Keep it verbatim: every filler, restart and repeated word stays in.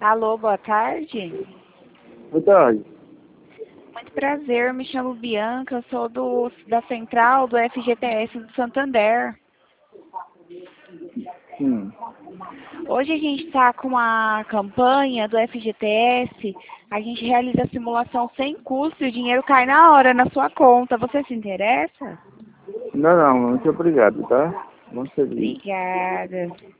Alô, boa tarde. Boa tarde. Muito prazer, me chamo Bianca, eu sou do, da central do F G T S do Santander. Hum. Hoje a gente está com a campanha do F G T S, a gente realiza a simulação sem custo e o dinheiro cai na hora na sua conta. Você se interessa? Não, não, muito obrigado, tá? Bom serviço. Obrigada.